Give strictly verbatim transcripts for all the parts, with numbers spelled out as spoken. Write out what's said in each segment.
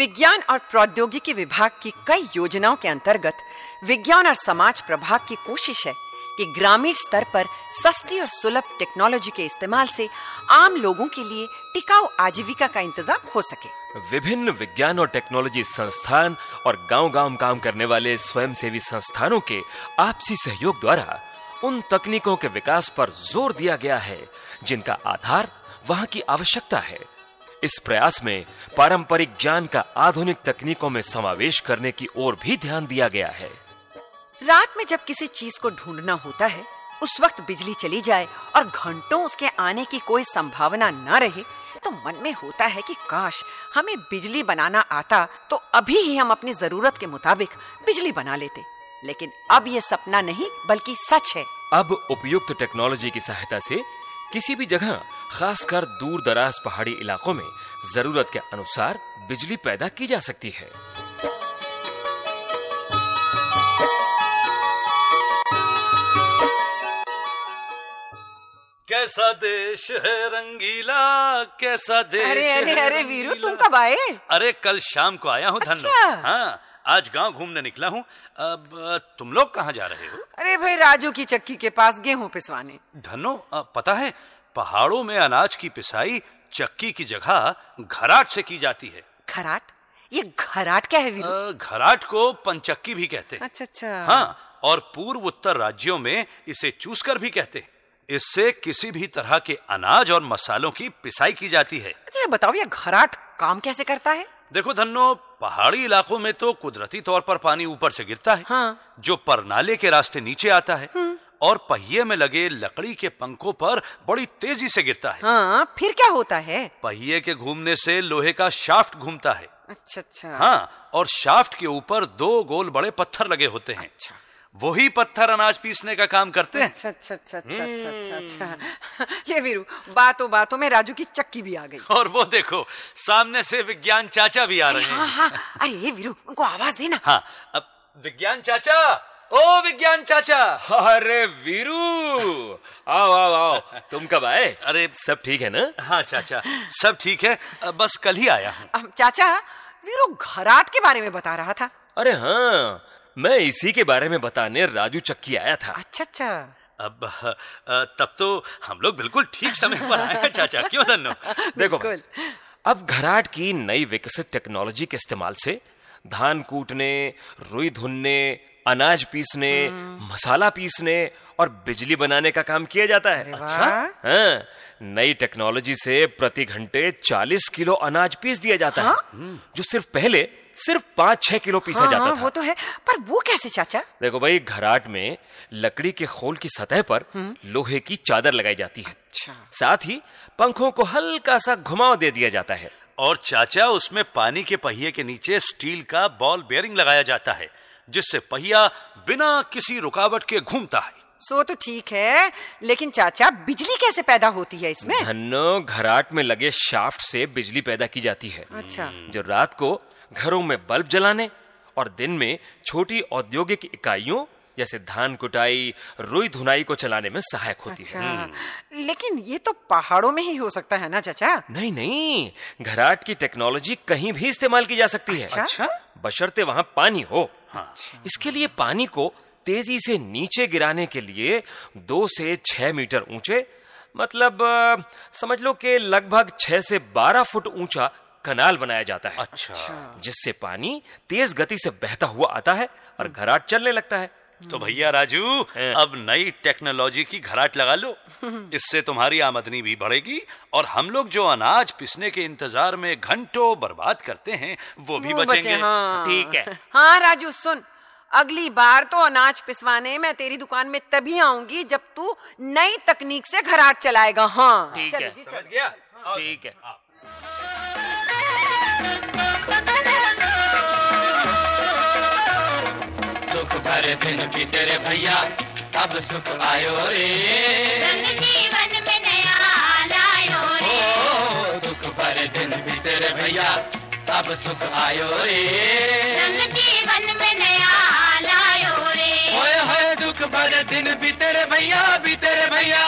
विज्ञान और प्रौद्योगिकी विभाग की कई योजनाओं के अंतर्गत विज्ञान और समाज प्रभाग की कोशिश है कि ग्रामीण स्तर पर सस्ती और सुलभ टेक्नोलॉजी के इस्तेमाल से आम लोगों के लिए टिकाऊ आजीविका का इंतजाम हो सके। विभिन्न विज्ञान और टेक्नोलॉजी संस्थान और गांव-गांव काम करने वाले स्वयंसेवी संस्थानों के आपसी सहयोग द्वारा उन तकनीकों के विकास पर जोर दिया गया है जिनका आधार वहां की आवश्यकता है। इस प्रयास में पारंपरिक ज्ञान का आधुनिक तकनीकों में समावेश करने की ओर भी ध्यान दिया गया है। रात में जब किसी चीज को ढूंढना होता है, उस वक्त बिजली चली जाए और घंटों उसके आने की कोई संभावना न रहे, तो मन में होता है कि काश हमें बिजली बनाना आता तो अभी ही हम अपनी जरूरत के मुताबिक बिजली बना लेते। लेकिन अब ये सपना नहीं बल्कि सच है। अब उपयुक्त टेक्नोलॉजी की सहायता से किसी भी जगह, खासकर दूर दराज पहाड़ी इलाकों में जरूरत के अनुसार बिजली पैदा की जा सकती है। कैसा देश है रंगीला, कैसा देश अरे है अरे अरे वीरू, तुम कब आए? अरे कल शाम को आया हूँ धन्नो। अच्छा। हाँ, आज गांव घूमने निकला हूँ। अब तुम लोग कहाँ जा रहे हो? अरे भाई, राजू की चक्की के पास गेहूं पिसवाने। धन्नो, पता है पहाड़ों में अनाज की पिसाई चक्की की जगह घराट से की जाती है। घराट? ये घराट क्या है वीरू? घराट को पंचक्की भी कहते हैं। अच्छा अच्छा। हाँ, और पूर्व उत्तर राज्यों में इसे चूसकर भी कहते हैं। इससे किसी भी तरह के अनाज और मसालों की पिसाई की जाती है। अच्छा, ये बताओ, ये घराट काम कैसे करता है? देखो धन्नो, पहाड़ी इलाकों में तो कुदरती तौर पर पानी ऊपर से गिरता है। हाँ। जो परनाले के रास्ते नीचे आता है और पहिए में लगे लकड़ी के पंखों पर बड़ी तेजी से गिरता है। हाँ, फिर क्या होता है? पहिए के घूमने से लोहे का शाफ्ट घूमता है। अच्छा अच्छा। हाँ, और शाफ्ट के ऊपर दो गोल बड़े पत्थर लगे होते हैं। अच्छा। वही पत्थर अनाज पीसने का काम करते हैं। अच्छा अच्छा अच्छा अच्छा अच्छा अच्छा। ले वीरू, बातों बातों में राजू की चक्की भी आ गई। और वो देखो, सामने से विज्ञान चाचा भी आ रहे हैं। हाँ हाँ, अरे वीरू, उनको आवाज देना। हाँ, अब विज्ञान चाचा, ओ विज्ञान चाचा। अरे वीरू, आओ आओ आओ, तुम कब आए? अरे सब ठीक है ना? हाँ चाचा, सब ठीक है, बस कल ही आया हूँ। चाचा, वीरू घराट के बारे में बता रहा था। अरे हाँ, मैं इसी के बारे में बताने राजू चक्की आया था। अच्छा अच्छा। अब तब तो हम लोग बिल्कुल ठीक समय पर आए हैं चाचा, क्यों धन्नो? देखो, अब घराट की नई विकसित टेक्नोलॉजी के इस्तेमाल से धान कूटने, रुई धुनने, अनाज पीसने, मसाला पीसने और बिजली बनाने का काम किया जाता है। अच्छा? हाँ, नई टेक्नोलॉजी से प्रति घंटे चालीस किलो अनाज पीस दिया जाता हाँ? है, जो सिर्फ पहले सिर्फ पाँच छह किलो पीसा हाँ, जाता हाँ, था। वो तो है, पर वो कैसे चाचा? देखो भाई, घराट में लकड़ी के खोल की सतह पर लोहे की चादर लगाई जाती है। अच्छा। साथ ही पंखों को हल्का सा घुमाव दे दिया जाता है। और चाचा, उसमें पानी के पहिए के नीचे स्टील का बॉल बेयरिंग लगाया जाता है, जिससे पहिया बिना किसी रुकावट के घूमता है। सो तो ठीक है, लेकिन चाचा बिजली कैसे पैदा होती है इसमें? धन्नो, घराट में लगे शाफ्ट से बिजली पैदा की जाती है। अच्छा। जो रात को घरों में बल्ब जलाने और दिन में छोटी औद्योगिक इकाइयों जैसे धान कुटाई, रुई धुनाई को चलाने में सहायक होती अच्छा। है। लेकिन ये तो पहाड़ों में ही हो सकता है ना चाचा? नहीं नहीं, घराट की टेक्नोलॉजी कहीं भी इस्तेमाल की जा सकती है। अच्छा? बशर्ते वहां पानी हो। हाँ। इसके लिए पानी को तेजी से नीचे गिराने के लिए दो से छह मीटर ऊंचे, मतलब समझ लो कि लगभग छह से बारह फुट ऊंचा कनाल बनाया जाता है। अच्छा। जिससे पानी तेज गति से बहता हुआ आता है और घराट चलने लगता है। तो भैया राजू, अब नई टेक्नोलॉजी की घराट लगा लो। इससे तुम्हारी आमदनी भी बढ़ेगी और हम लोग जो अनाज पिसने के इंतजार में घंटों बर्बाद करते हैं वो भी वो बचेंगे। बचे, हाँ। ठीक है। हाँ राजू, सुन, अगली बार तो अनाज पिसवाने मैं तेरी दुकान में तभी आऊंगी जब तू नई तकनीक से घराट चलाएगा। हाँ, ठीक चलो है। जी, समझ चलो। गया? ठीक है। दुख भरे दिन बीते रे भैया, अब सुख आयो रे, रंग जीवन में नया लायो रे। ओ दुख भरे दिन बीते रे भैया, अब सुख आयो रे, रंग जीवन में नया लायो रे। होए होए दुख भरे दिन बीते रे भैया, बीते रे भैया।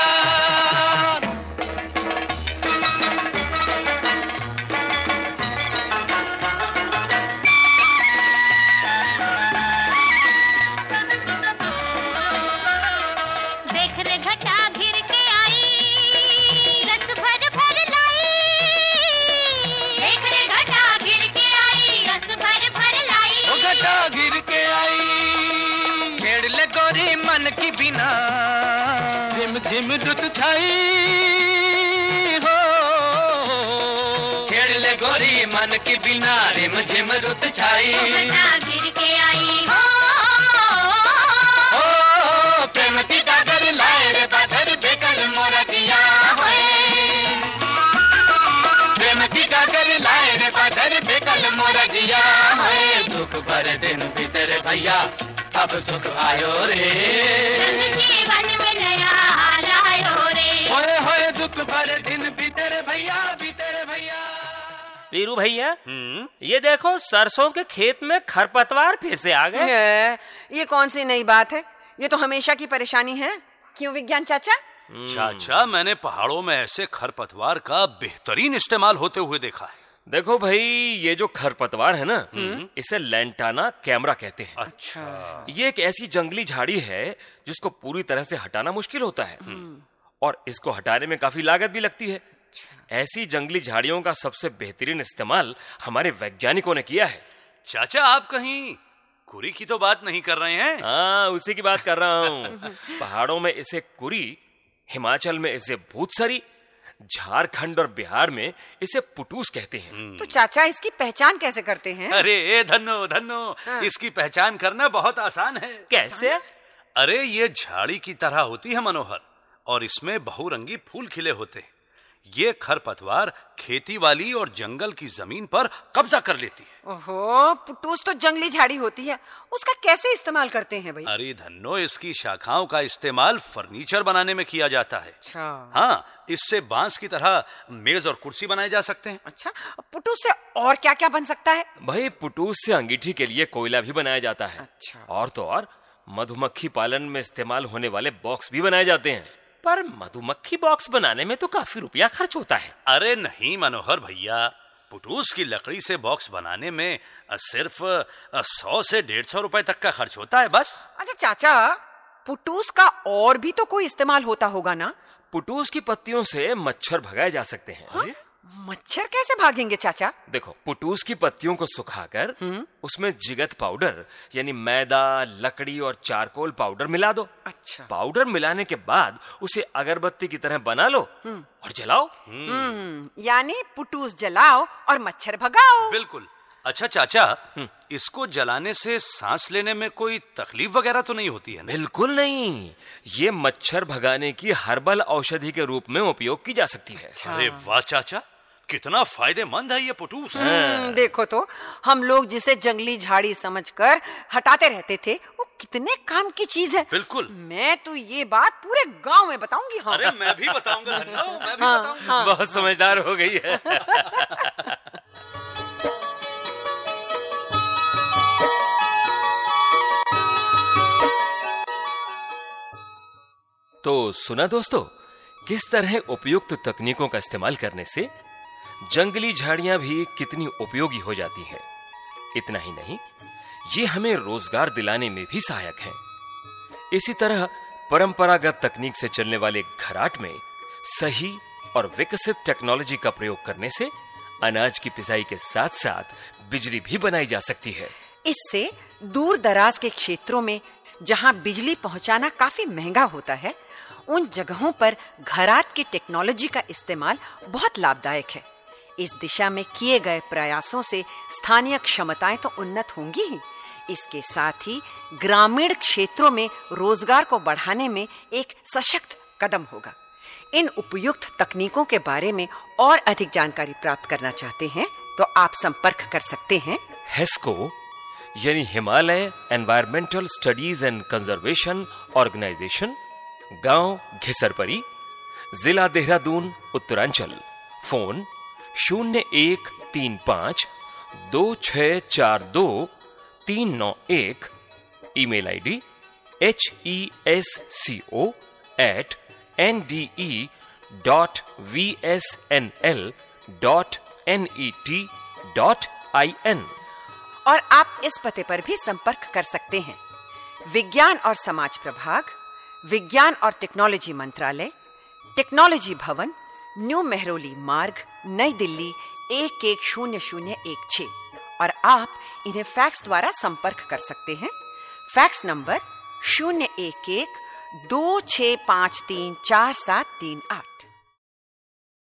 घिर के आई। छेड़ ले गोरी मन की बिना, झिम झिम रुत छाई हो। छेड़ ले गोरी मन की बिना, रिम झिम रुत छाई। घिर के आई हो, हो प्रेम की डागर लाए रे बादर बेकल मोरा दिया होए। प्रेम की डागर लाए रे बादर बेकल मोरा दिया होए। दुख भरे दिन भीतर भैया अब सुख आयो रे। रंग जीवन में नया लायो रे। होए होए दुख भरे दिन भीतर भैया, भीतर भैया। वीरू भैया, हम्म ये देखो सरसों के खेत में खरपतवार फिर से आ गए। ये, ये कौन सी नई बात है? ये तो हमेशा की परेशानी है। क्यों विज्ञान चाचा? चाचा, मैंने पहाड़ों में ऐसे खरपतवार का बेहतरीन इस्तेमाल होते हुए देखा है। देखो भाई, ये जो खरपतवार है ना, इसे लैंटाना कैमरा कहते हैं। अच्छा। ये एक ऐसी जंगली झाड़ी है जिसको पूरी तरह से हटाना मुश्किल होता है और इसको हटाने में काफी लागत भी लगती है। ऐसी जंगली झाड़ियों का सबसे बेहतरीन इस्तेमाल हमारे वैज्ञानिकों ने किया है। चाचा, आप कहीं कुरी की तो बात नहीं कर रहे हैं? हाँ, उसी की बात कर रहा हूँ। पहाड़ों में इसे कुरी, हिमाचल में इसे भूतसरी, झारखंड और बिहार में इसे पुटूस कहते हैं। तो चाचा इसकी पहचान कैसे करते हैं? अरे ए धन्नो धन्नो, इसकी पहचान करना बहुत आसान है। कैसे? अरे ये झाड़ी की तरह होती है मनोहर, और इसमें बहुरंगी फूल खिले होते हैं। ये खरपतवार खेती वाली और जंगल की जमीन पर कब्जा कर लेती है। ओहो, पुटूस तो जंगली झाड़ी होती है, उसका कैसे इस्तेमाल करते हैं भाई? अरे धन्नो, इसकी शाखाओं का इस्तेमाल फर्नीचर बनाने में किया जाता है। अच्छा। हाँ, इससे बांस की तरह मेज और कुर्सी बनाए जा सकते हैं। अच्छा, पुटूस से और क्या क्या बन सकता है? भाई, पुटूस से अंगीठी के लिए कोयला भी बनाया जाता है। अच्छा। और तो और मधुमक्खी पालन में इस्तेमाल होने वाले बॉक्स भी बनाए जाते हैं। पर मधुमक्खी बॉक्स बनाने में तो काफी रुपया खर्च होता है। अरे नहीं मनोहर भैया, पुटूस की लकड़ी से बॉक्स बनाने में सिर्फ सौ से डेढ़ सौ रुपए तक का खर्च होता है बस। अच्छा चाचा, पुटूस का और भी तो कोई इस्तेमाल होता होगा ना? पुटूस की पत्तियों से मच्छर भगाए जा सकते हैं। हाँ? मच्छर कैसे भागेंगे चाचा? देखो, पुटूस की पत्तियों को सुखाकर उसमें जिगत पाउडर यानी मैदा, लकड़ी और चारकोल पाउडर मिला दो। अच्छा। पाउडर मिलाने के बाद उसे अगरबत्ती की तरह बना लो और जलाओ। हम्म, यानी पुटूस जलाओ और मच्छर भगाओ। बिल्कुल। अच्छा चाचा, इसको जलाने से सांस लेने में कोई तकलीफ वगैरह तो नहीं होती है ना? बिल्कुल नहीं, ये मच्छर भगाने की हर्बल औषधि के रूप में उपयोग की जा सकती है। अरे वाह चाचा, कितना फायदेमंद है ये पुटूस। हम्म, देखो तो, हम लोग जिसे जंगली झाड़ी समझकर हटाते रहते थे, वो कितने काम की चीज है। बिल्कुल। मैं तो ये बात पूरे गांव में बताऊंगी। हाँ। अरे मैं भी बताऊंगा धन्नो, मैं भी हाँ, बताऊंगा। हाँ। बहुत समझदार हो गई है। तो सुना दोस्तों, किस तरह उपयुक्त तकनीकों का इस्तेमाल करने से जंगली झाड़ियां भी कितनी उपयोगी हो जाती हैं। इतना ही नहीं, ये हमें रोजगार दिलाने में भी सहायक है। इसी तरह परंपरागत तकनीक से चलने वाले घराट में सही और विकसित टेक्नोलॉजी का प्रयोग करने से अनाज की पिसाई के साथ साथ बिजली भी बनाई जा सकती है। इससे दूर दराज के क्षेत्रों में जहां बिजली पहुंचाना काफी महंगा होता है, उन जगहों पर घराट की टेक्नोलॉजी का इस्तेमाल बहुत लाभदायक है। इस दिशा में किए गए प्रयासों से स्थानीय क्षमताएं तो उन्नत होंगी ही, इसके साथ ही ग्रामीण क्षेत्रों में रोजगार को बढ़ाने में एक सशक्त कदम होगा। इन उपयुक्त तकनीकों के बारे में और अधिक जानकारी प्राप्त करना चाहते हैं तो आप संपर्क कर सकते हैं हेस्को यानी Himalaya environmental studies and conservation organisation, गांव घिसरपरी, जिला देहरादून, उत्तरांचल। फोन शून्य एक तीन पाँच दो छह चार दो तीन नौ एक। Email ID H E S C O at N D E dot V S N L dot N E T dot I N. और आप इस पते पर भी संपर्क कर सकते हैं। विज्ञान और समाज प्रभाग, विज्ञान और टेक्नोलॉजी मंत्रालय, टेक्नोलॉजी भवन, न्यू मेहरौली मार्ग, नई दिल्ली एक एक शून्य शून्य एक छह। और आप इन्हें फैक्स द्वारा संपर्क कर सकते हैं। फैक्स नंबर शून्य एक एक दो छह पाँच तीन चार सात तीन आठ।